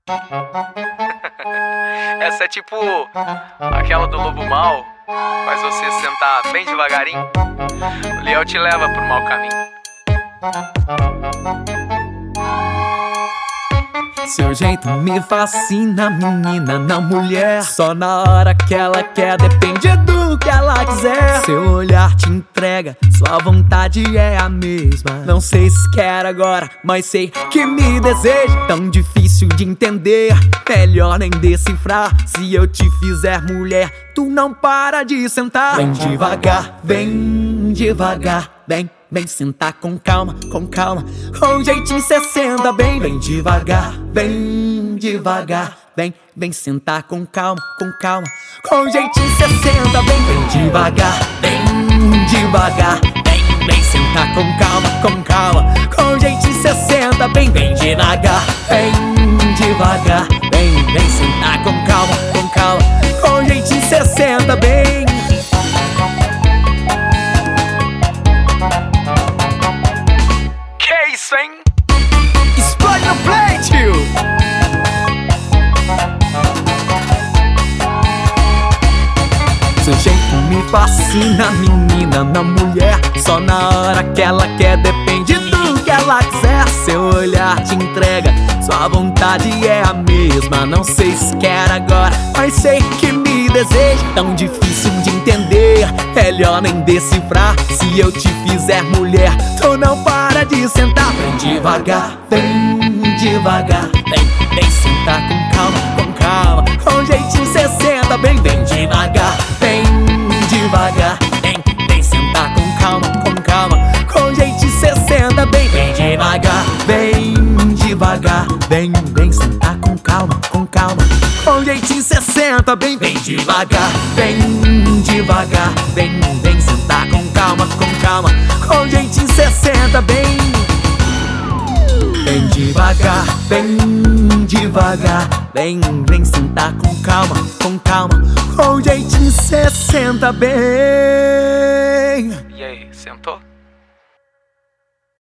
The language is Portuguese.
Essa é tipo aquela do lobo mau, faz você sentar bem devagarinho. O leão te leva pro mau caminho. Seu jeito me fascina, menina, não mulher. Só na hora que ela quer, depende do que ela quiser. Seu olhar te entrega, sua vontade é a mesma. Não sei se quer agora, mas sei que me deseja. Tão difícil de entender, melhor nem decifrar. Se eu te fizer mulher, tu não para de sentar. Vem devagar, vem devagar, vem. Vem sentar com calma, com calma, com jeitinho cê senta bem. Vem devagar, vem devagar, vem. Vem sentar com calma, com jeitinho cê senta bem. Vem devagar, vem devagar, vem. Vem sentar com calma, com jeitinho cê senta bem. Vem devagar, vem devagar, vem. Vem sentar com calma, com jeitinho cê senta bem. Isso, hein? Explode no play, tio! Seu jeito me fascina, menina, não mulher. Só na hora que ela quer, depende do que ela quiser. Seu olhar te entrega, sua vontade é a mesma. Não sei se quer agora, mas sei que me deseja. Tão difícil de entender, melhor nem decifrar. Se eu te fizer mulher, tu não para de sentar. Vem devagar, vem. Vem sentar com calma, com jeitinho cê senta bem. Vem devagar, vem. Vem sentar com calma, com jeitinho cê senta bem. Vem devagar, vem. Vem sentar com calma, com jeitinho cê senta bem. Vem devagar, vem. Vem sentar com calma, com jeitinho cê senta bem. Vem devagar, vem sentar com calma, com jeitinho cê senta bem. E aí, sentou?